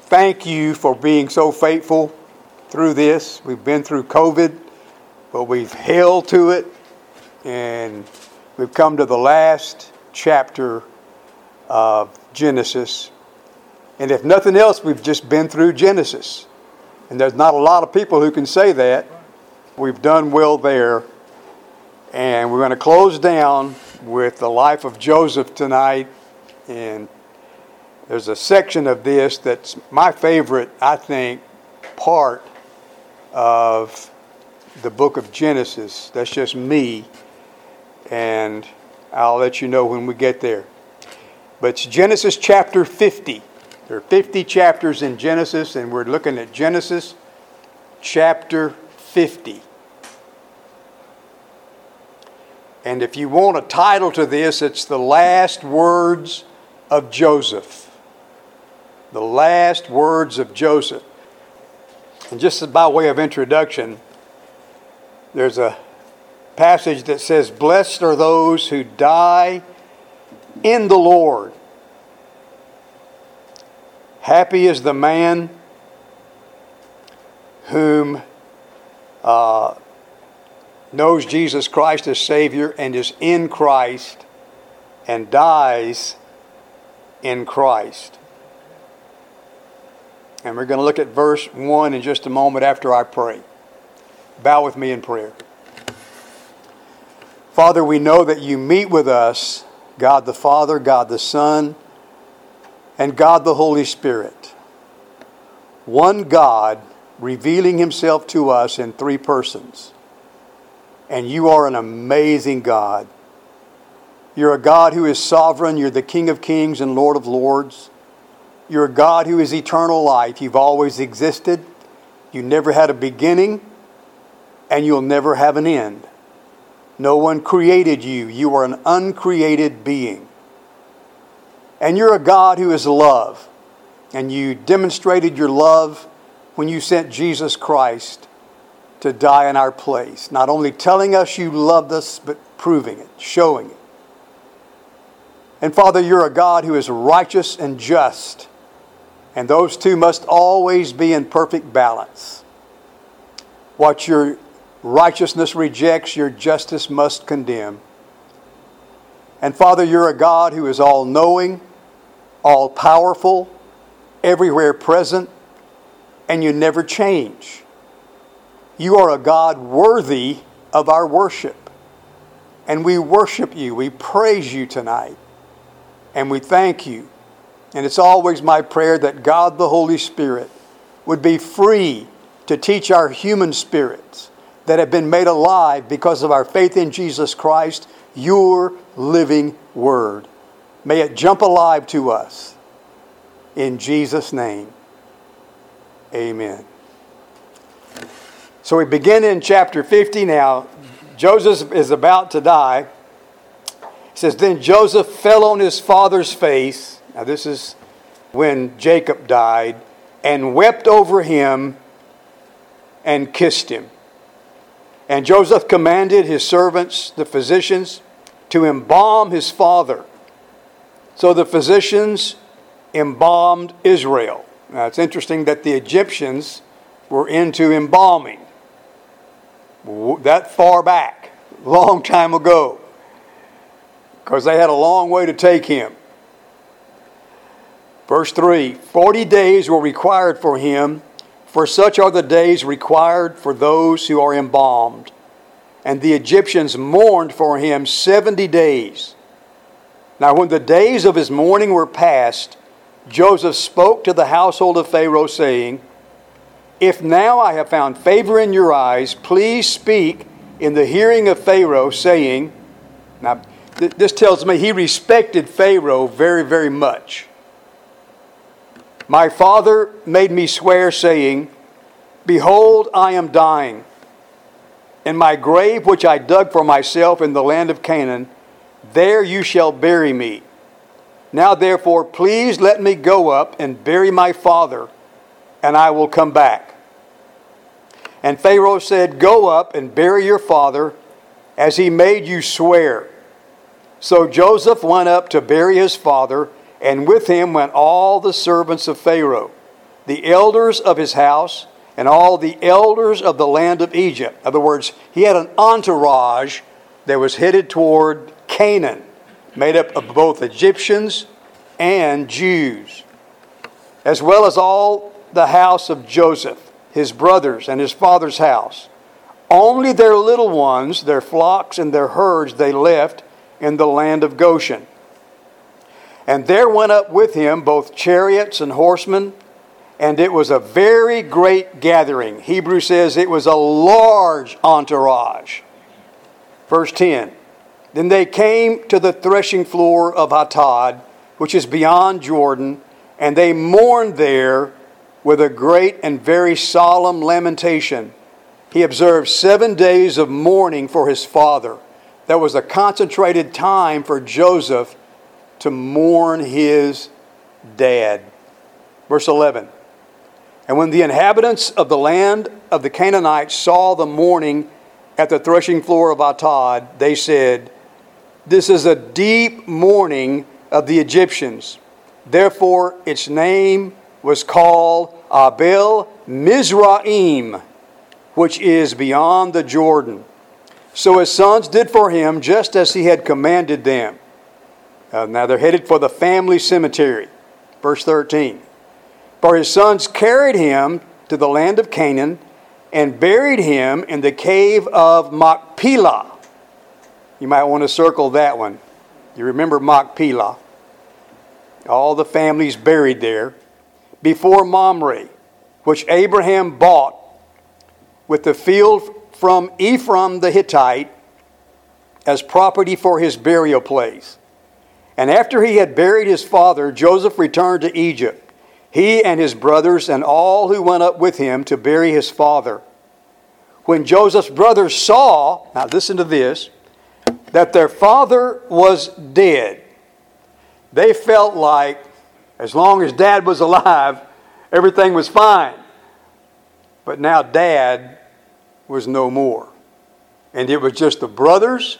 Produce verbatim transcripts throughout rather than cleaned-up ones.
thank you for being so faithful through this. We've been through COVID, but we've held to it, and we've come to the last chapter of Genesis. And if nothing else, we've just been through Genesis. And there's not a lot of people who can say that. We've done well there. And we're going to close down with the life of Joseph tonight. And there's a section of this that's my favorite, I think, part of the book of Genesis. That's just me. And I'll let you know when we get there. But it's Genesis chapter fifty. There are fifty chapters in Genesis, and we're looking at Genesis chapter fifty. And if you want a title to this, it's The Last Words of Joseph. The Last Words of Joseph. And just by way of introduction, there's a passage that says, "Blessed are those who die in the Lord. Happy is the man whom uh, knows Jesus Christ as Savior and is in Christ and dies in Christ." And we're going to look at verse one in just a moment after I pray. Bow with me in prayer. Father, we know that you meet with us, God the Father, God the Son, and God the Holy Spirit. One God revealing himself to us in three persons. And you are an amazing God. You're a God who is sovereign. You're the King of Kings and Lord of Lords. You're a God who is eternal life. You've always existed. You never had a beginning, and you'll never have an end. No one created you. You are an uncreated being. And you're a God who is love. And you demonstrated your love when you sent Jesus Christ to die in our place. Not only telling us you loved us, but proving it, showing it. And Father, you're a God who is righteous and just. And those two must always be in perfect balance. What your righteousness rejects, your justice must condemn. And Father, you're a God who is all-knowing, all-powerful, everywhere present, and you never change. You are a God worthy of our worship. And we worship you. We praise you tonight. And we thank you. And it's always my prayer that God the Holy Spirit would be free to teach our human spirits that have been made alive because of our faith in Jesus Christ, your living word. May it jump alive to us. In Jesus' name, amen. So we begin in chapter fifty now. Joseph is about to die. It says, "Then Joseph fell on his father's face." Now this is when Jacob died. "And wept over him and kissed him. And Joseph commanded his servants, the physicians, to embalm his father. So the physicians embalmed Israel." Now it's interesting that the Egyptians were into embalming. That far back, long time ago. Because they had a long way to take him. Verse three, forty days were required for him, for such are the days required for those who are embalmed. And the Egyptians mourned for him seventy days. Now when the days of his mourning were past, Joseph spoke to the household of Pharaoh, saying, "If now I have found favor in your eyes, please speak in the hearing of Pharaoh, saying," now th- this tells me he respected Pharaoh very, very much. "My father made me swear, saying, Behold, I am dying. In my grave which I dug for myself in the land of Canaan, there you shall bury me. Now therefore, please let me go up and bury my father, and I will come back." And Pharaoh said, "Go up and bury your father, as he made you swear." So Joseph went up to bury his father, and with him went all the servants of Pharaoh. the elders of his house, and all the elders of the land of Egypt. In other words, he had an entourage that was headed toward Canaan, made up of both Egyptians and Jews, as well as all the house of Joseph, his brothers, and his father's house. Only their little ones, their flocks and their herds, they left in the land of Goshen. And there went up with him both chariots and horsemen, and it was a very great gathering. Hebrew says it was a large entourage. Verse ten. Then they came to the threshing floor of Atad, which is beyond Jordan, and they mourned there with a great and very solemn lamentation. He observed seven days of mourning for his father. That was a concentrated time for Joseph to mourn his dad. Verse eleven. And when the inhabitants of the land of the Canaanites saw the mourning at the threshing floor of Atad, they said, "This is a deep mourning of the Egyptians." Therefore its name was called Abel Mizraim, which is beyond the Jordan. So his sons did for him just as he had commanded them. Uh, now they're headed for the family cemetery. Verse thirteen. For his sons carried him to the land of Canaan and buried him in the cave of Machpelah. You might want to circle that one. You remember Machpelah. All the families buried there. Before Mamre, which Abraham bought with the field from Ephraim the Hittite as property for his burial place. And after he had buried his father, Joseph returned to Egypt, he and his brothers and all who went up with him to bury his father. When Joseph's brothers saw, now listen to this, that their father was dead, they felt like as long as dad was alive, everything was fine. But now dad was no more. And it was just the brothers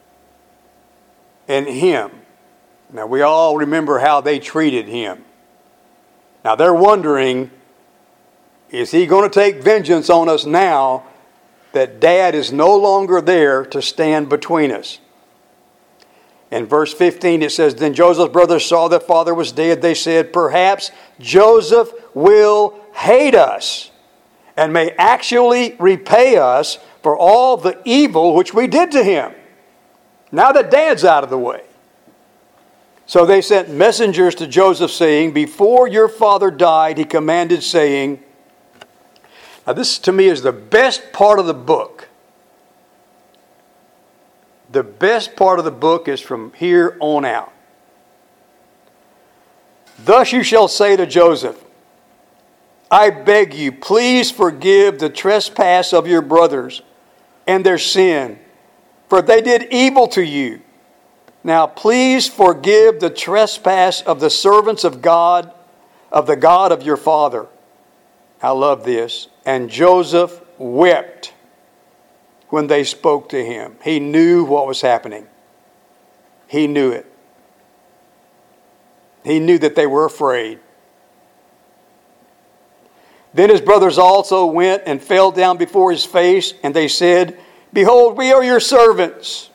and him. Now we all remember how they treated him. Now they're wondering, is he going to take vengeance on us now that dad is no longer there to stand between us? In verse fifteen it says, Then Joseph's brothers saw that father was dead. They said, Perhaps Joseph will hate us and may actually repay us for all the evil which we did to him, now that dad's out of the way. So they sent messengers to Joseph saying, Before your father died, he commanded, saying, now this to me is the best part of the book. The best part of the book is from here on out. Thus you shall say to Joseph, I beg you, please forgive the trespass of your brothers and their sin, for they did evil to you. Now please forgive the trespass of the servants of God, of the God of your father. I love this. And Joseph wept when they spoke to him. He knew what was happening. He knew it. He knew that they were afraid. Then his brothers also went and fell down before his face, and they said, Behold, we are your servants.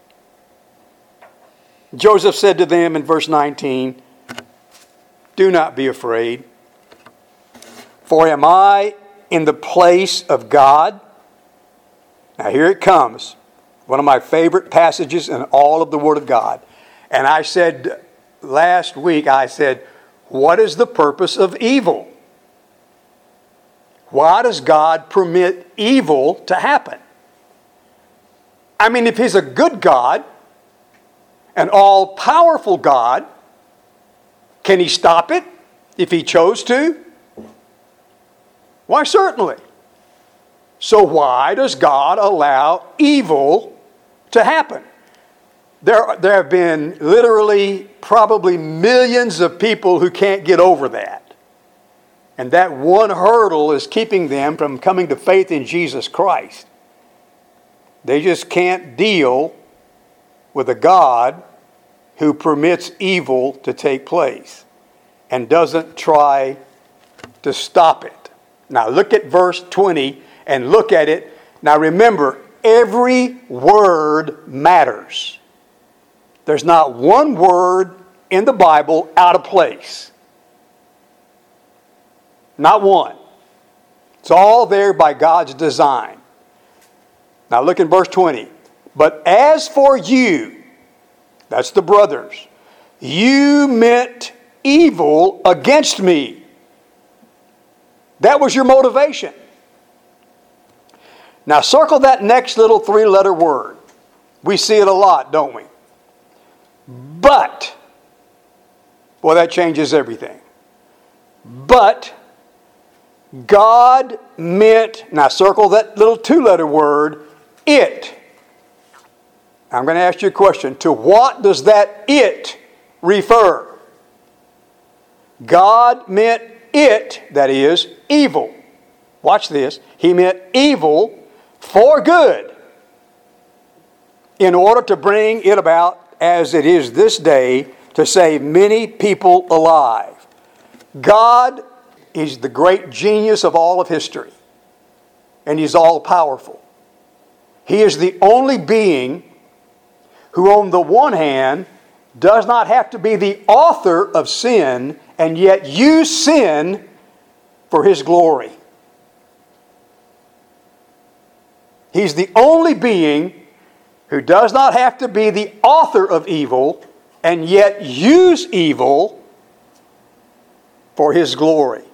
Joseph said to them in verse nineteen, Do not be afraid, for am I in the place of God? Now here it comes. One of my favorite passages in all of the Word of God. And I said last week, I said, what is the purpose of evil? Why does God permit evil to happen? I mean, if He's a good God, an all-powerful God, can He stop it if He chose to? Why, certainly. So why does God allow evil to happen? There, there have been literally probably millions of people who can't get over that. And that one hurdle is keeping them from coming to faith in Jesus Christ. They just can't deal with a God who permits evil to take place and doesn't try to stop it. Now look at verse twenty and look at it. Now remember, every word matters. There's not one word in the Bible out of place. Not one. It's all there by God's design. Now look in verse twenty. But as for you, that's the brothers, you meant evil against me. That was your motivation. Now circle that next little three-letter word. We see it a lot, don't we? But. Well, that changes everything. But God meant, now circle that little two-letter word, it. I'm going to ask you a question. To what does that it refer? God meant it, that is, evil. Watch this. He meant evil for good in order to bring it about as it is this day to save many people alive. God is the great genius of all of history, and He's all-powerful. He is the only being who, on the one hand, does not have to be the author of sin and yet use sin for His glory. He's the only being who does not have to be the author of evil and yet use evil for His glory.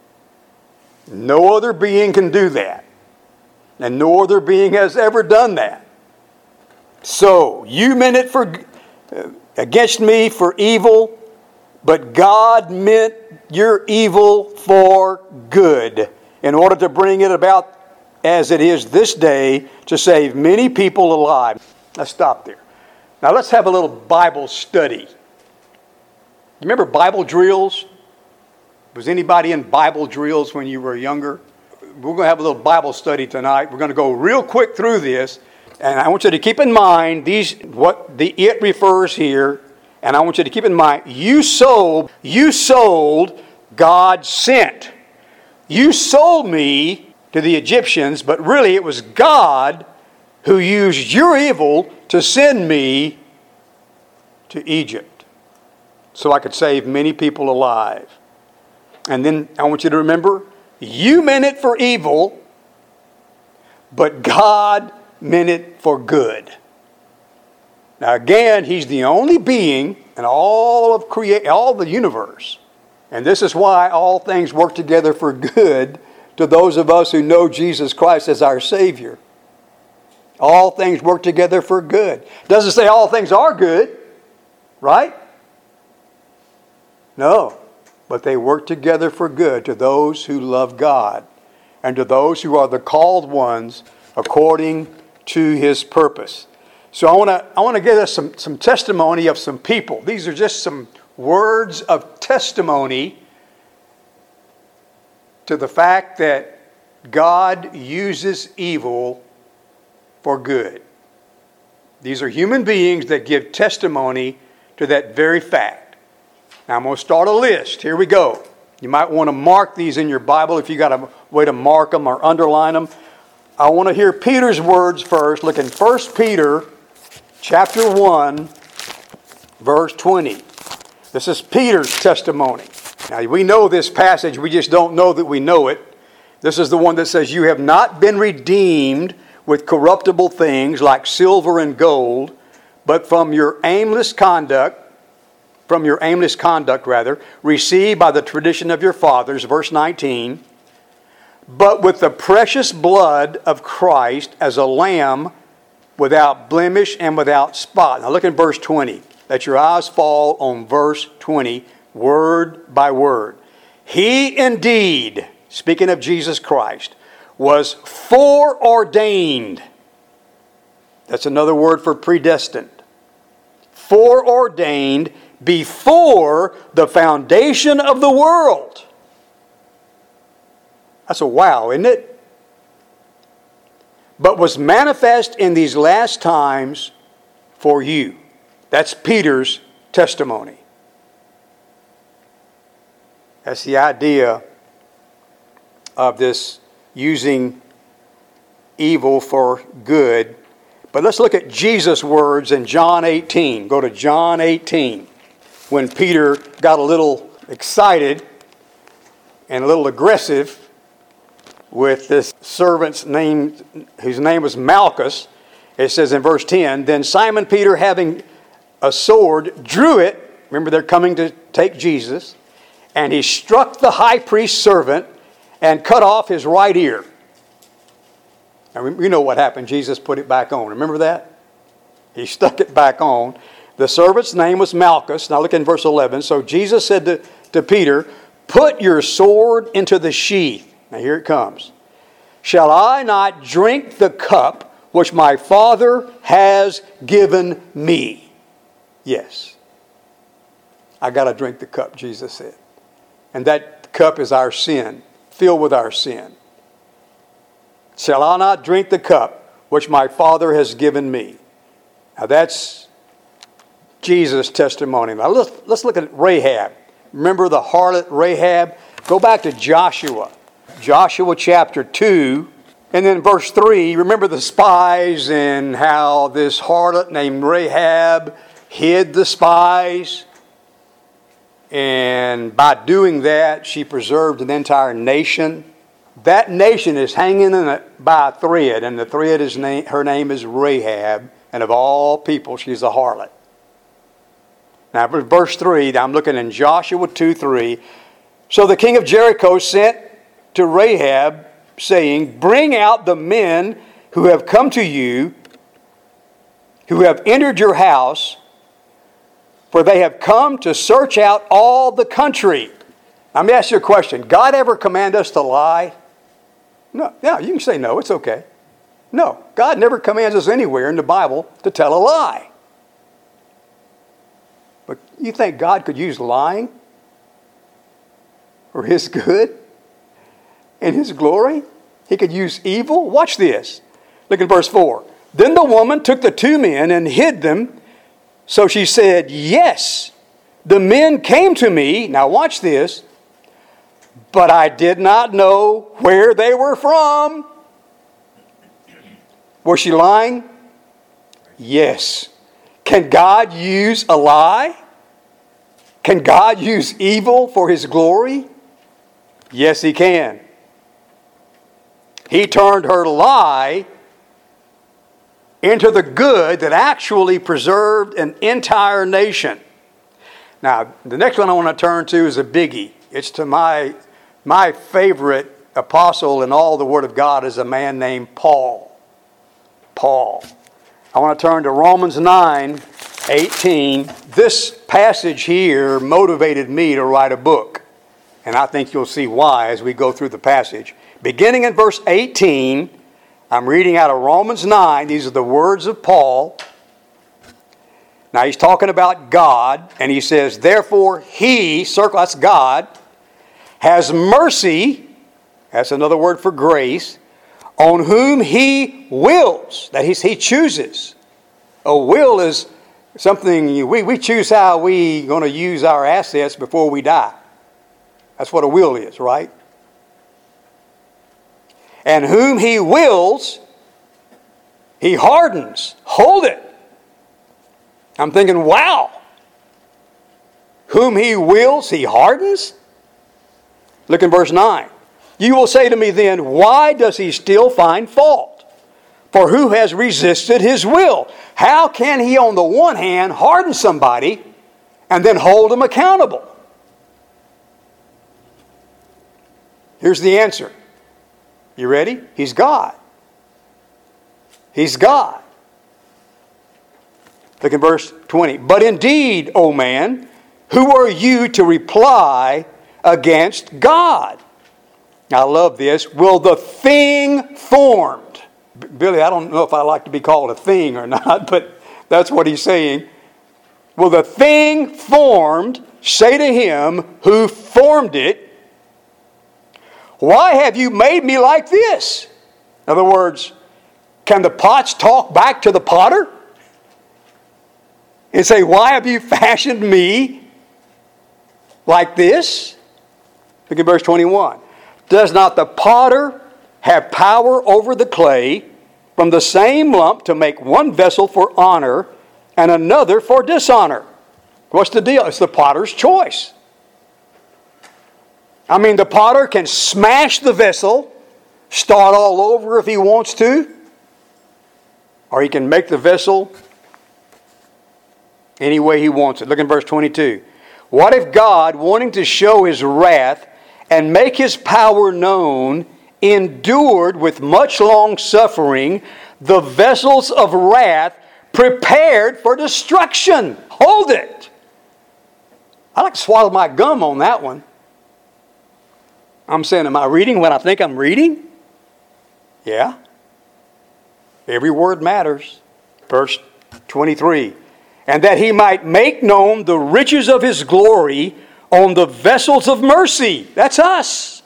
No other being can do that. And no other being has ever done that. So, you meant it for uh, against me for evil, but God meant your evil for good in order to bring it about as it is this day to save many people alive. Let's stop there. Now let's have a little Bible study. You remember Bible drills? Was anybody in Bible drills when you were younger? We're going to have a little Bible study tonight. We're going to go real quick through this. And I want you to keep in mind these what the it refers here. And I want you to keep in mind, you sold, you sold, God sent. You sold me to the Egyptians, but really it was God who used your evil to send me to Egypt so I could save many people alive. And then I want you to remember, you meant it for evil, but God meant it for good. Now again, He's the only being in all of create all the universe. And this is why all things work together for good to those of us who know Jesus Christ as our Savior. All things work together for good. Doesn't say all things are good, right? No, but they work together for good to those who love God and to those who are the called ones according to His purpose. So I want to I want to give us some, some testimony of some people. These are just some words of testimony to the fact that God uses evil for good. These are human beings that give testimony to that very fact. Now I'm going to start a list. Here we go. You might want to mark these in your Bible if you got a way to mark them or underline them. I want to hear Peter's words first. Look in First Peter chapter one, verse twenty. This is Peter's testimony. Now we know this passage, we just don't know that we know it. This is the one that says, "You have not been redeemed with corruptible things like silver and gold, but from your aimless conduct, from your aimless conduct rather, received by the tradition of your fathers," verse nineteen, "but with the precious blood of Christ as a lamb without blemish and without spot." Now look at verse twenty. Let your eyes fall on verse twenty, word by word. "He indeed," speaking of Jesus Christ, "was foreordained." That's another word for predestined. Foreordained before the foundation of the world. That's a wow, isn't it? "But was manifest in these last times for you." That's Peter's testimony. That's the idea of this using evil for good. But let's look at Jesus' words in John eighteen. Go to John eighteen. When Peter got a little excited and a little aggressive with this servant's name, whose name was Malchus. It says in verse ten, then Simon Peter, having a sword, drew it. Remember, they're coming to take Jesus. And he struck the high priest's servant and cut off his right ear. Now, you know what happened. Jesus put it back on. Remember that? He stuck it back on. The servant's name was Malchus. Now look in verse eleven. So Jesus said to, to Peter, put your sword into the sheath. Now here it comes. Shall I not drink the cup which my Father has given me? Yes. I got to drink the cup, Jesus said. And that cup is our sin, filled with our sin. Shall I not drink the cup which my Father has given me? Now that's Jesus' testimony. Now let's, let's look at Rahab. Remember the harlot Rahab? Go back to Joshua. Joshua chapter two. And then verse three. Remember the spies and how this harlot named Rahab hid the spies. And by doing that, she preserved an entire nation. That nation is hanging in a, by a thread. And the thread is name, her name is Rahab. And of all people, she's a harlot. Now, verse three, I'm looking in Joshua two three. So the king of Jericho sent to Rahab, saying, bring out the men who have come to you, who have entered your house, for they have come to search out all the country. Now, let me ask you a question. God ever command us to lie? No, no, you can say no, it's okay. No, God never commands us anywhere in the Bible to tell a lie. But you think God could use lying for His good and His glory? He could use evil? Watch this. Look at verse four. Then the woman took the two men and hid them. So she said, yes, the men came to me. Now watch this. But I did not know where they were from. Was she lying? Yes. Can God use a lie? Can God use evil for His glory? Yes, He can. He turned her lie into the good that actually preserved an entire nation. Now, the next one I want to turn to is a biggie. It's to my, my favorite apostle in all the Word of God is a man named Paul. Paul. I want to turn to Romans nine eighteen. This passage here motivated me to write a book. And I think you'll see why as we go through the passage. Beginning in verse eighteen, I'm reading out of Romans nine. These are the words of Paul. Now he's talking about God, and he says, therefore He, circle, that's God, has mercy, that's another word for grace, on whom He wills, that is, He chooses. A will is something, we, we choose how we're going to use our assets before we die. That's what a will is, right? And whom He wills, He hardens. Hold it. I'm thinking, wow. Whom He wills, He hardens? Look in verse nine. You will say to me then, why does He still find fault? For who has resisted His will? How can He on the one hand harden somebody and then hold them accountable? Here's the answer. You ready? He's God. He's God. Look in verse twenty. But indeed, O man, who are you to reply against God? I love this. Will the thing formed. Billy, I don't know if I like to be called a thing or not, but that's what he's saying. Will the thing formed say to him who formed it, why have you made me like this? In other words, can the pots talk back to the potter and say, why have you fashioned me like this? Look at verse twenty-one. Does not the potter have power over the clay from the same lump to make one vessel for honor and another for dishonor? What's the deal? It's the potter's choice. I mean, the potter can smash the vessel, start all over if he wants to, or he can make the vessel any way he wants it. Look in verse twenty-two. What if God, wanting to show His wrath and make His power known, endured with much long suffering the vessels of wrath prepared for destruction? Hold it! I like to swallow my gum on that one. I'm saying, am I reading what I think I'm reading? Yeah. Every word matters. Verse twenty-three. And that He might make known the riches of His glory on the vessels of mercy. That's us.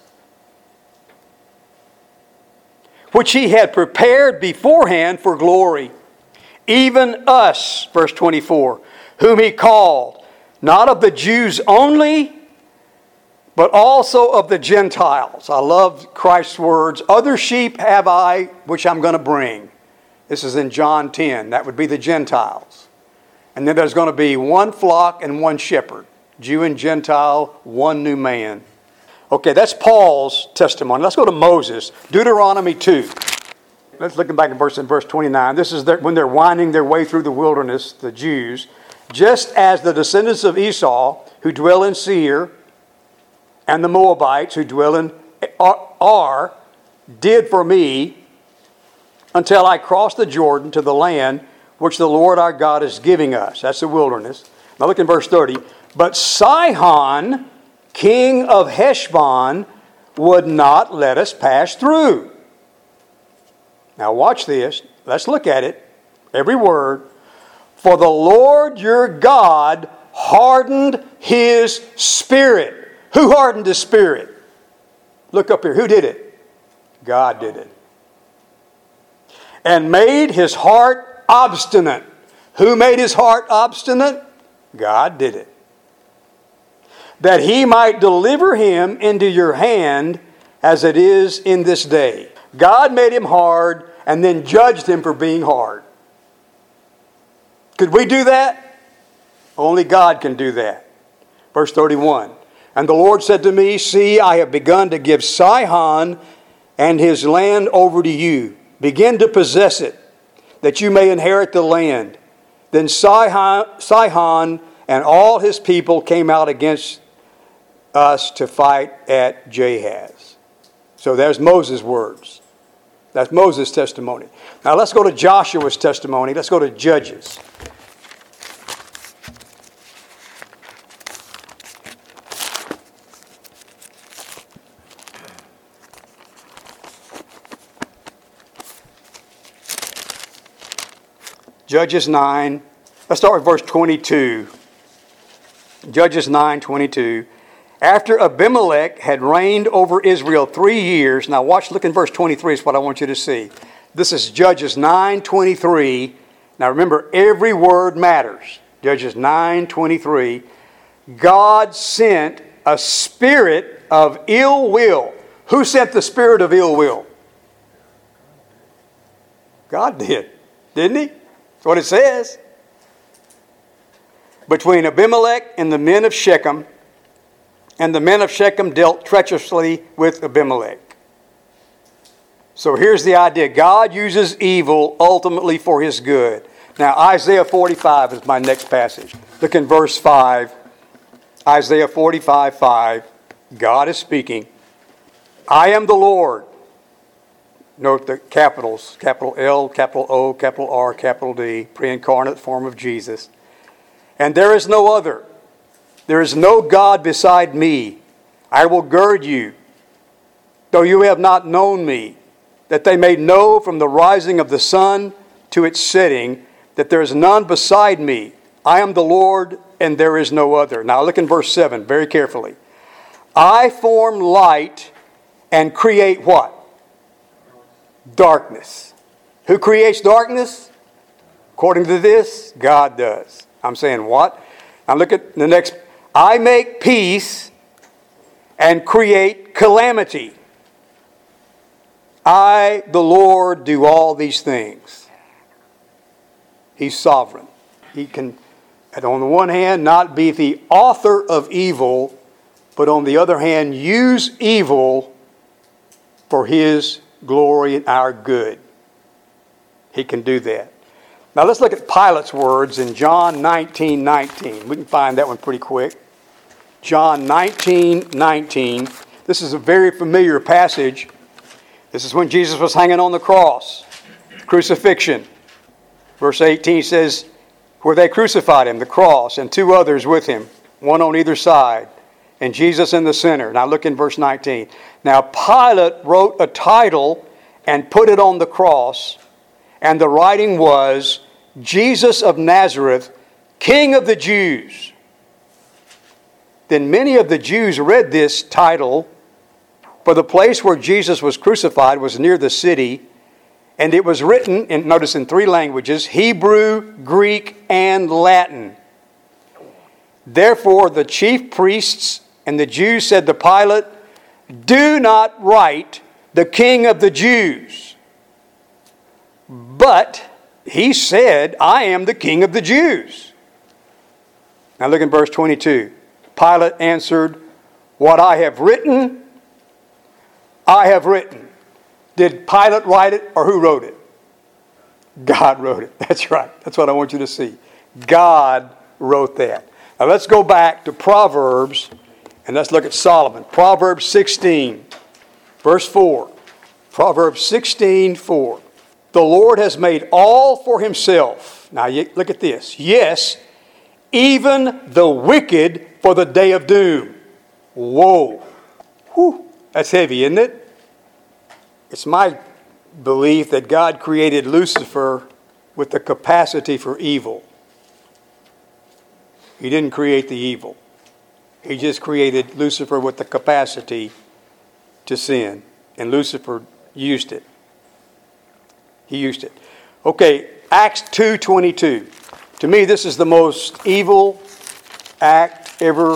Which He had prepared beforehand for glory. Even us, verse twenty-four, whom He called, not of the Jews only, but also of the Gentiles. I love Christ's words. Other sheep have I, which I'm going to bring. This is in John ten. That would be the Gentiles. And then there's going to be one flock and one shepherd. Jew and Gentile, one new man. Okay, that's Paul's testimony. Let's go to Moses. Deuteronomy two. Let's look back at verse in verse twenty-nine. This is their, when they're winding their way through the wilderness, the Jews. Just as the descendants of Esau, who dwell in Seir, and the Moabites, who dwell in Ar, did for me, until I crossed the Jordan to the land which the Lord our God is giving us. That's the wilderness. Now look in verse thirty. But Sihon, king of Heshbon, would not let us pass through. Now watch this. Let's look at it. Every word. For the Lord your God hardened His spirit. Who hardened His spirit? Look up here. Who did it? God did it. And made His heart obstinate. Who made His heart obstinate? God did it. That He might deliver him into your hand as it is in this day. God made him hard and then judged him for being hard. Could we do that? Only God can do that. Verse thirty-one. And the Lord said to me, see, I have begun to give Sihon and his land over to you. Begin to possess it, that you may inherit the land. Then Sihon, Sihon and all his people came out against us to fight at Jahaz. So there's Moses' words. That's Moses' testimony. Now let's go to Joshua's testimony. Let's go to Judges. Judges nine. Let's start with verse twenty-two. Judges nine twenty-two. After Abimelech had reigned over Israel three years. Now watch, look in verse twenty-three is what I want you to see. This is Judges nine twenty-three. Now remember, every word matters. Judges nine twenty-three. God sent a spirit of ill will. Who sent the spirit of ill will? God did. Didn't He? That's what it says. Between Abimelech and the men of Shechem, and the men of Shechem dealt treacherously with Abimelech. So here's the idea. God uses evil ultimately for His good. Now Isaiah forty-five is my next passage. Look in verse five. Isaiah forty-five, five. God is speaking. I am the Lord. Note the capitals. Capital L, capital O, capital R, capital D. Pre-incarnate form of Jesus. And there is no other. There is no God beside me. I will gird you, though you have not known me, that they may know from the rising of the sun to its setting that there is none beside me. I am the Lord, and there is no other. Now look in verse seven very carefully. I form light and create what? Darkness. Who creates darkness? According to this, God does. I'm saying what? Now look at the next. I make peace and create calamity. I, the Lord, do all these things. He's sovereign. He can, on the one hand, not be the author of evil, but on the other hand, use evil for His glory and our good. He can do that. Now let's look at Pilate's words in John nineteen nineteen. We can find that one pretty quick. John nineteen nineteen. This is a very familiar passage. This is when Jesus was hanging on the cross. Crucifixion. Verse eighteen says, where they crucified Him, the cross, and two others with Him, one on either side, and Jesus in the center. Now look in verse nineteen. Now Pilate wrote a title and put it on the cross, and the writing was, Jesus of Nazareth, King of the Jews. Then many of the Jews read this title, for the place where Jesus was crucified was near the city, and it was written, in, notice in three languages, Hebrew, Greek, and Latin. Therefore the chief priests and the Jews said to Pilate, do not write the King of the Jews. But he said, I am the King of the Jews. Now look in verse twenty-two. Pilate answered, what I have written, I have written. Did Pilate write it or who wrote it? God wrote it. That's right. That's what I want you to see. God wrote that. Now let's go back to Proverbs and let's look at Solomon. Proverbs sixteen, verse four. Proverbs sixteen, four. The Lord has made all for Himself. Now look at this. Yes, even the wicked for the day of doom. Whoa. Whew. That's heavy, isn't it? It's my belief that God created Lucifer with the capacity for evil. He didn't create the evil. He just created Lucifer with the capacity to sin. And Lucifer used it. He used it. Okay, Acts two twenty-two. To me, this is the most evil act ever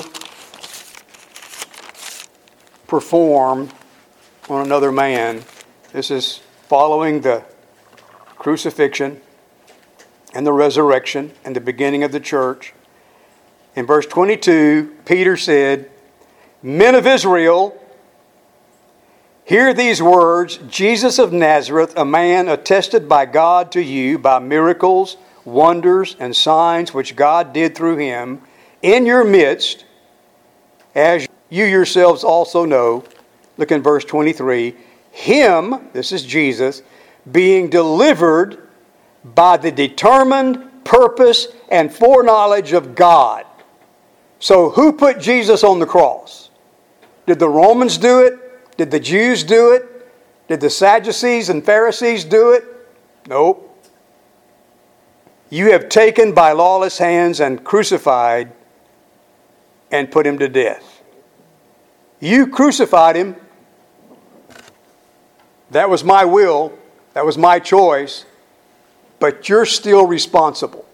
performed on another man. This is following the crucifixion and the resurrection and the beginning of the church. In verse twenty-two, Peter said, Men of Israel, hear these words, Jesus of Nazareth, a man attested by God to you by miracles, wonders, and signs which God did through Him in your midst, as you yourselves also know. Look in verse twenty-three. Him, this is Jesus, being delivered by the determined purpose and foreknowledge of God. So who put Jesus on the cross? Did the Romans do it? Did the Jews do it? Did the Sadducees and Pharisees do it? Nope. You have taken by lawless hands and crucified and put Him to death. You crucified Him. That was my will. That was my choice. But you're still responsible.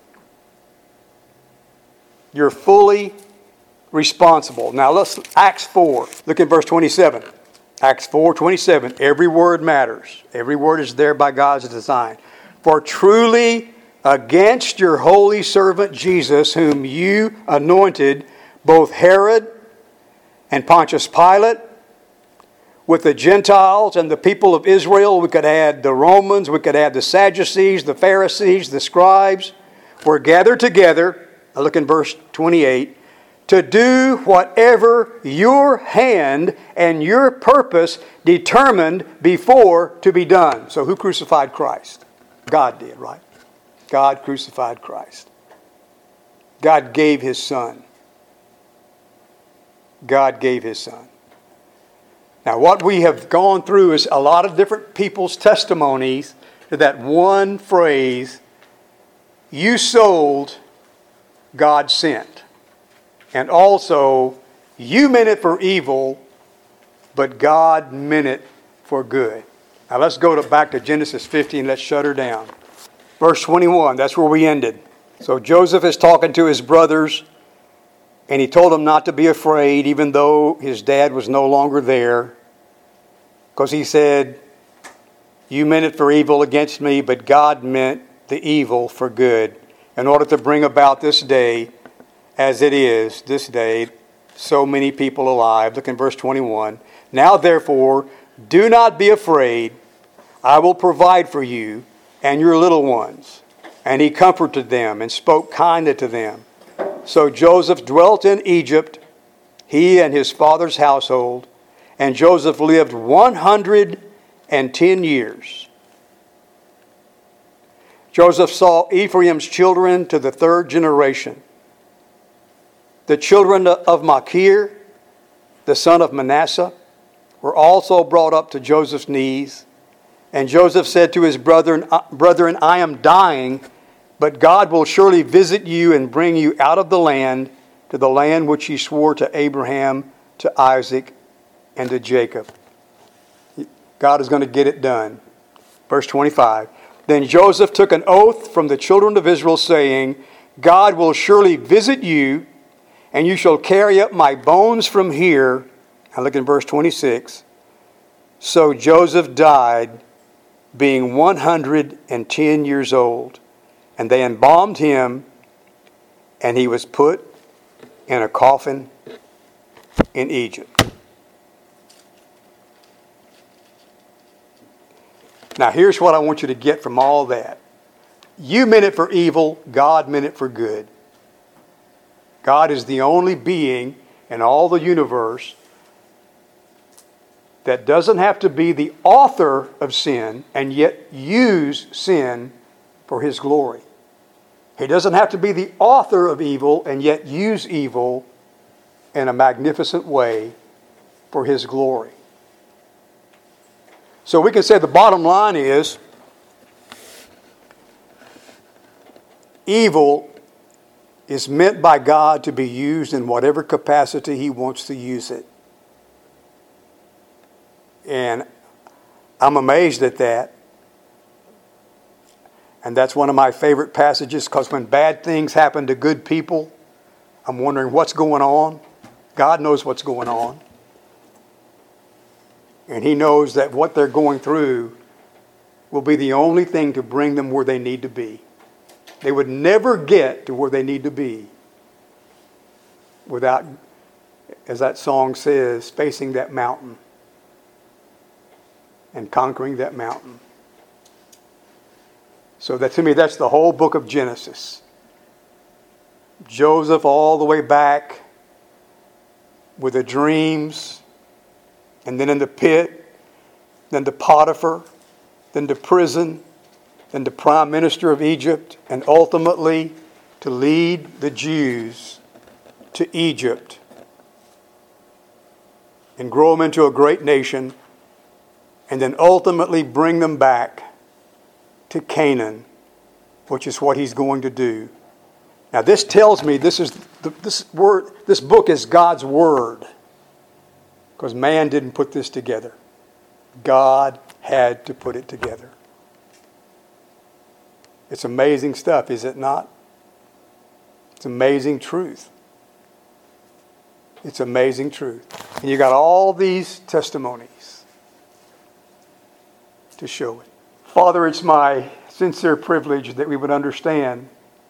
You're fully responsible. Now let's, Acts four. Look at verse twenty-seven. Acts four twenty-seven. Every word matters. Every word is there by God's design. For truly against your holy servant Jesus, whom you anointed, both Herod and Pontius Pilate, with the Gentiles and the people of Israel, we could add the Romans, we could add the Sadducees, the Pharisees, the scribes, were gathered together, I look in verse twenty-eight, to do whatever your hand and your purpose determined before to be done. So who crucified Christ? God did, right? God crucified Christ. God gave His Son. God gave His Son. Now, what we have gone through is a lot of different people's testimonies to that one phrase, you sold, God sent. And also, you meant it for evil, but God meant it for good. Now, let's go to, back to Genesis fifteen. Let's shut her down. Verse twenty-one, that's where we ended. So Joseph is talking to his brothers, and he told them not to be afraid, even though his dad was no longer there. Because he said, You meant it for evil against me, but God meant the evil for good, in order to bring about this day, as it is this day, so many people alive. Look in verse twenty-one. Now therefore, do not be afraid. I will provide for you and your little ones. And he comforted them and spoke kindly to them. So Joseph dwelt in Egypt, he and his father's household, and Joseph lived one hundred and ten years. Joseph saw Ephraim's children to the third generation. The children of Machir, the son of Manasseh, were also brought up to Joseph's knees. And Joseph said to his brethren, Brethren, I am dying, but God will surely visit you and bring you out of the land to the land which he swore to Abraham, to Isaac, and to Jacob. God is going to get it done. Verse twenty-five. Then Joseph took an oath from the children of Israel, saying, God will surely visit you, and you shall carry up my bones from here. Now look in verse twenty-six. So Joseph died, being one hundred and ten years old. And they embalmed him, and he was put in a coffin in Egypt. Now here's what I want you to get from all that. You meant it for evil, God meant it for good. God is the only being in all the universe that doesn't have to be the author of sin and yet use sin for his glory. He doesn't have to be the author of evil and yet use evil in a magnificent way for his glory. So we can say the bottom line is evil is meant by God to be used in whatever capacity he wants to use it. And I'm amazed at that. And that's one of my favorite passages, because when bad things happen to good people, I'm wondering what's going on. God knows what's going on. And he knows that what they're going through will be the only thing to bring them where they need to be. They would never get to where they need to be without, as that song says, facing that mountain and conquering that mountain. So that, to me, that's the whole book of Genesis. Joseph all the way back with the dreams, and then in the pit, then to Potiphar, then to prison, then to prime minister of Egypt, and ultimately to lead the Jews to Egypt and grow them into a great nation, and then ultimately bring them back to Canaan, which is what he's going to do. Now this tells me this is the, this word, this book is God's word, because man didn't put this together. God had to put it together. It's amazing stuff, is it not? It's amazing truth. It's amazing truth. And you got all these testimonies to show it. Father, it's my sincere privilege that we would understand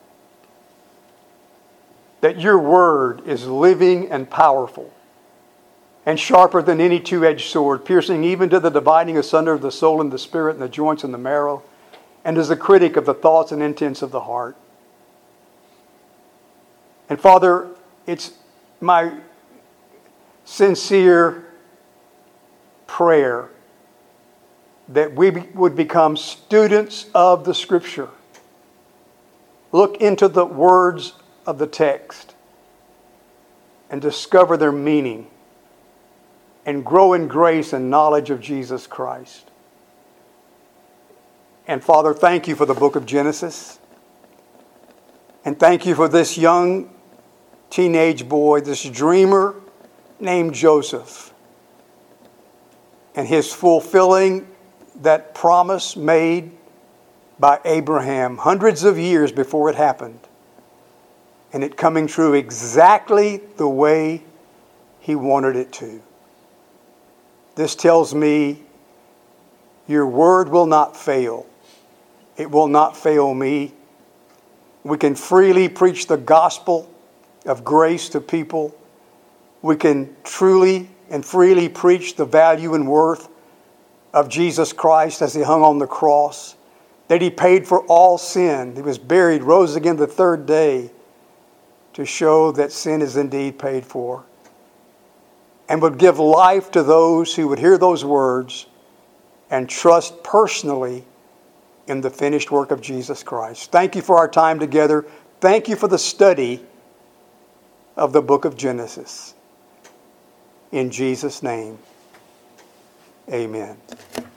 that your word is living and powerful and sharper than any two-edged sword, piercing even to the dividing asunder of the soul and the spirit and the joints and the marrow, and is a critic of the thoughts and intents of the heart. And Father, it's my sincere prayer that we would become students of the Scripture. Look into the words of the text and discover their meaning and grow in grace and knowledge of Jesus Christ. And Father, thank you for the book of Genesis. And thank you for this young teenage boy, this dreamer named Joseph, and his fulfilling that promise made by Abraham hundreds of years before it happened, and it coming true exactly the way he wanted it to. This tells me Your word will not fail. It will not fail me. We can freely preach the gospel of grace to people. We can truly and freely preach the value and worth of Jesus Christ as He hung on the cross, that He paid for all sin. He was buried, rose again the third day to show that sin is indeed paid for, and would give life to those who would hear those words and trust personally in the finished work of Jesus Christ. Thank you for our time together. Thank you for the study of the book of Genesis. In Jesus' name, amen.